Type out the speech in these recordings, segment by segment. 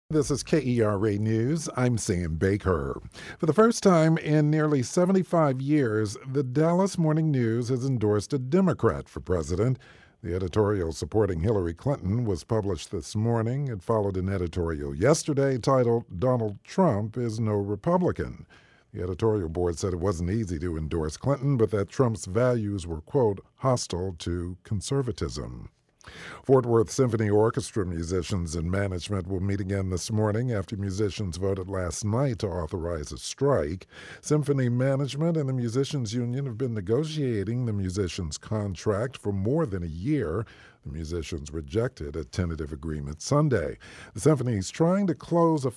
This is KERA News. I'm Sam Baker. For the first time in nearly 75 years, the Dallas Morning News has endorsed a Democrat for president. The editorial supporting Hillary Clinton was published this morning. It followed an editorial yesterday titled, "Donald Trump is no Republican." The editorial board said it wasn't easy to endorse Clinton, but that Trump's values were, quote, hostile to conservatism. Fort Worth Symphony Orchestra musicians and management will meet again this morning after musicians voted last night to authorize a strike. Symphony management and the Musicians Union have been negotiating the musicians' contract for more than a year. The musicians rejected a tentative agreement Sunday. The symphony is trying to close a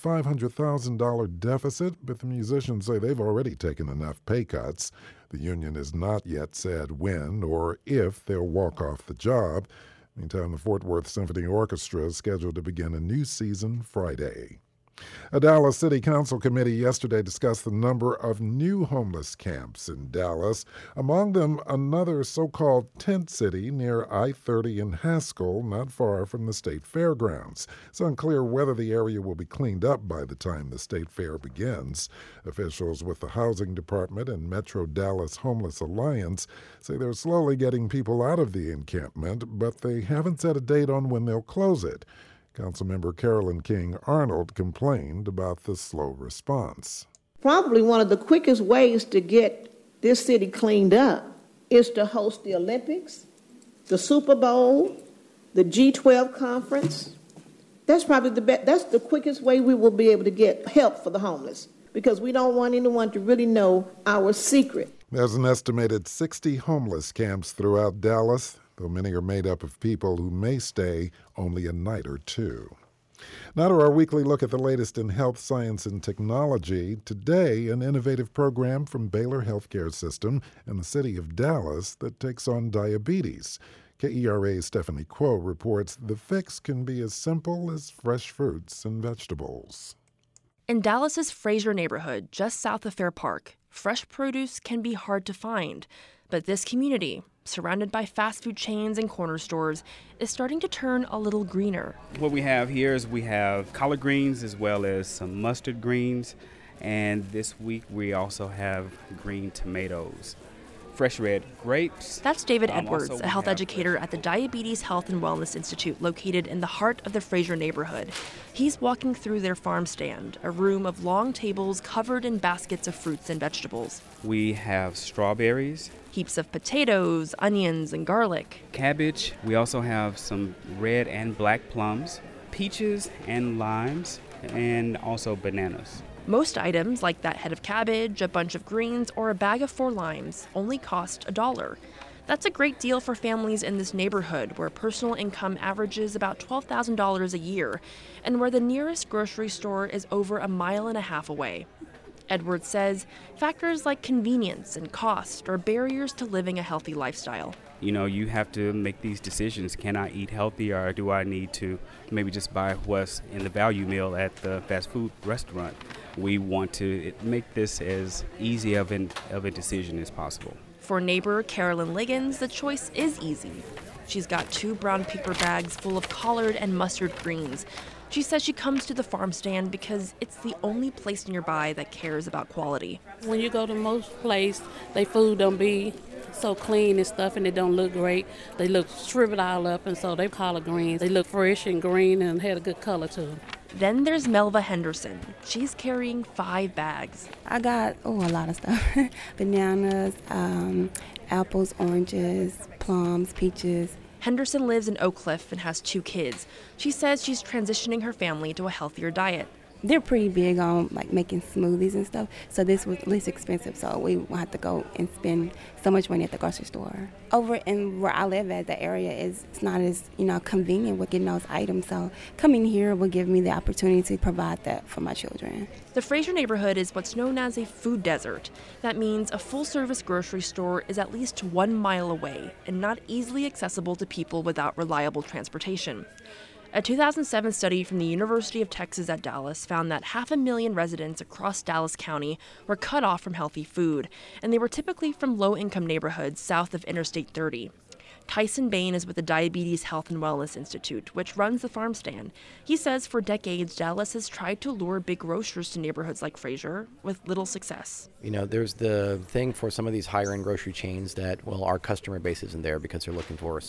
$500,000 deficit, but the musicians say they've already taken enough pay cuts. The union has not yet said when or if they'll walk off the job. Meantime, the Fort Worth Symphony Orchestra is scheduled to begin a new season Friday. A Dallas City Council committee yesterday discussed the number of new homeless camps in Dallas, among them another so-called tent city near I-30 in Haskell, not far from the state fairgrounds. It's unclear whether the area will be cleaned up by the time the state fair begins. Officials with the Housing Department and Metro Dallas Homeless Alliance say they're slowly getting people out of the encampment, but they haven't set a date on when they'll close it. Councilmember Carolyn King Arnold complained about the slow response. Probably one of the quickest ways to get this city cleaned up is to host the Olympics, the Super Bowl, the G12 conference. That's probably that's the quickest way we will be able to get help for the homeless, because we don't want anyone to really know our secret. There's an estimated 60 homeless camps throughout Dallas, though many are made up of people who may stay only a night or two. Now to our weekly look at the latest in health, science, and technology. Today, an innovative program from Baylor Healthcare System and the city of Dallas that takes on diabetes. KERA's Stephanie Kuo reports the fix can be as simple as fresh fruits and vegetables. In Dallas's Fraser neighborhood, just south of Fair Park, fresh produce can be hard to find. But this community, surrounded by fast food chains and corner stores, is starting to turn a little greener. What we have here is we have collard greens as well as some mustard greens. And this week we also have green tomatoes. Fresh red grapes. That's David Edwards, a health educator at the Diabetes Health and Wellness Institute located in the heart of the Fraser neighborhood. He's walking through their farm stand, a room of long tables covered in baskets of fruits and vegetables. We have strawberries. Heaps of potatoes, onions, and garlic. Cabbage. We also have some red and black plums, peaches and limes, and also bananas. Most items, like that head of cabbage, a bunch of greens, or a bag of 4 limes, only cost $1. That's a great deal for families in this neighborhood where personal income averages about $12,000 a year and where the nearest grocery store is over a mile and a half away. Edwards says factors like convenience and cost are barriers to living a healthy lifestyle. You know, you have to make these decisions. Can I eat healthy, or do I need to maybe just buy what's in the value meal at the fast food restaurant? We want to make this as easy of a decision as possible. For neighbor Carolyn Liggins, the choice is easy. She's got 2 brown paper bags full of collard and mustard greens. She says she comes to the farm stand because it's the only place nearby that cares about quality. When you go to most places, their food don't be so clean and stuff, and it don't look great. They look shriveled all up, and so they collard greens. They look fresh and green and had a good color to them. Then there's Melva Henderson. She's carrying 5 bags. I got, a lot of stuff. Bananas, apples, oranges, plums, peaches. Henderson lives in Oak Cliff and has 2 kids. She says she's transitioning her family to a healthier diet. They're pretty big on making smoothies and stuff, so this was least expensive, so we won't have to go and spend so much money at the grocery store. Over in where I live at, the area it's not as convenient with getting those items, so coming here will give me the opportunity to provide that for my children. The Fraser neighborhood is what's known as a food desert. That means a full-service grocery store is at least 1 mile away and not easily accessible to people without reliable transportation. A 2007 study from the University of Texas at Dallas found that 500,000 residents across Dallas County were cut off from healthy food, and they were typically from low-income neighborhoods south of Interstate 30. Tyson Bain is with the Diabetes Health and Wellness Institute, which runs the farm stand. He says for decades, Dallas has tried to lure big grocers to neighborhoods like Fraser with little success. You know, there's the thing for some of these higher-end grocery chains that, well, our customer base isn't there because they're looking for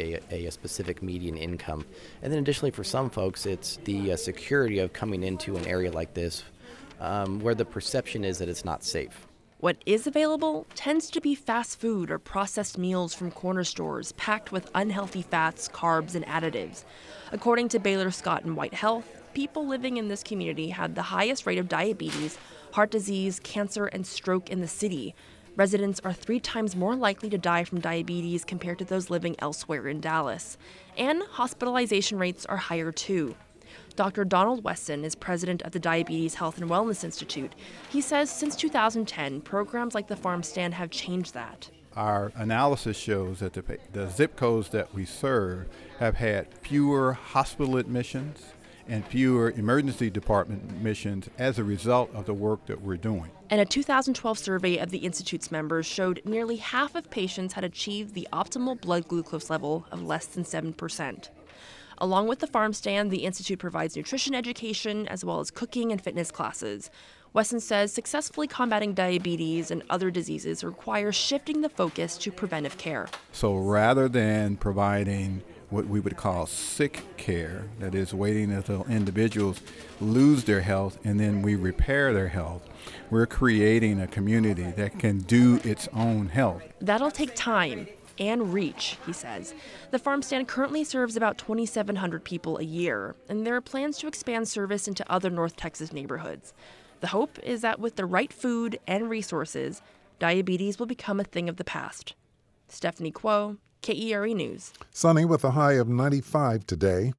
a specific median income. And then additionally, for some folks, it's the security of coming into an area like this where the perception is that it's not safe. What is available tends to be fast food or processed meals from corner stores packed with unhealthy fats, carbs, and additives. According to Baylor Scott and White Health, people living in this community had the highest rate of diabetes, heart disease, cancer, and stroke in the city. Residents are 3 times more likely to die from diabetes compared to those living elsewhere in Dallas. And hospitalization rates are higher too. Dr. Donald Wesson is president of the Diabetes Health and Wellness Institute. He says since 2010, programs like the Farm Stand have changed that. Our analysis shows that the zip codes that we serve have had fewer hospital admissions and fewer emergency department admissions as a result of the work that we're doing. And a 2012 survey of the Institute's members showed nearly half of patients had achieved the optimal blood glucose level of less than 7%. Along with the Farm Stand, the Institute provides nutrition education as well as cooking and fitness classes. Wesson says successfully combating diabetes and other diseases requires shifting the focus to preventive care. So rather than providing what we would call sick care, that is waiting until individuals lose their health and then we repair their health, we're creating a community that can do its own health. That'll take time and reach, he says. The Farm Stand currently serves about 2,700 people a year, and there are plans to expand service into other North Texas neighborhoods. The hope is that with the right food and resources, diabetes will become a thing of the past. Stephanie Kuo, KERE News. Sunny with a high of 95 today.